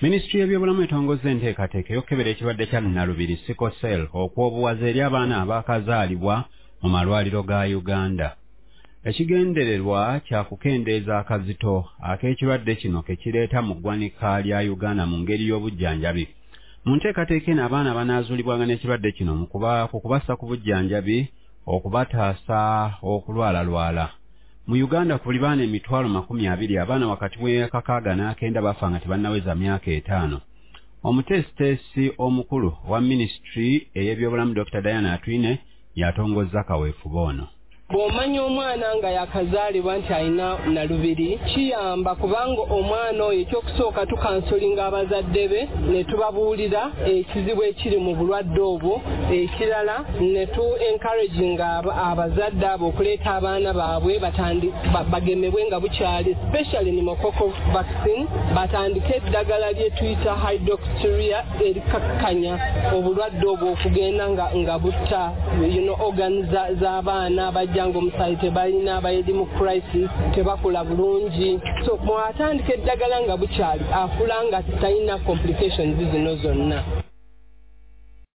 Ministry y'ebyobulamu etongozza enteekateeka ey'okukebera ekirwadde kya Nalubiri sickle cell okwobuwaze eri abaana abaakazaalibwa mu malwaliro ga Uganda. Ekigendererwa kya kukendeeza akazito ak'ekirwadde kino ke kireeta mu ggwanika lya Uganda mu ngeri y'obujjanjabi. Mu nteekateeka eno abaana banaazuulibwanga n'ekirwadde kino mu kubassa ku bujjanjabi okubataasa okulwalalwala. Mu Uganda ku buli baana 20,000 abaana wakati w'emyaka 6 n'akenda bafa nga tebannaweza myaka 5. Omuteesiteesi omukulu wa Ministry ey'ebyobulamu Dr. Diana Atwine yatongozza kaweefube ono. Bw'omanya omwana nga yakazaalibwa nti alina Nalubiri kiyamba kubanga omwana oyo ekyokusooka tukansolinga abazadde be ne tubabuulira ekizibu ekiri mu bulwadde obwo. Ekirala ne tu encouraginga abazadde abo okuleeta abaana baabwe bagemebwe nga bukyali, especially pneumococcal vaccine, batandike eddagala lye tuyita hydroxyurea erikakkanya obulwadde obwo okugenda nga butta organs z'abaana bajja ngo omusaayi tebalina abayiri mu crisis tebakula bulungi. So mwatandika eddagala nga bukyali afula nga talina complications zino zonna.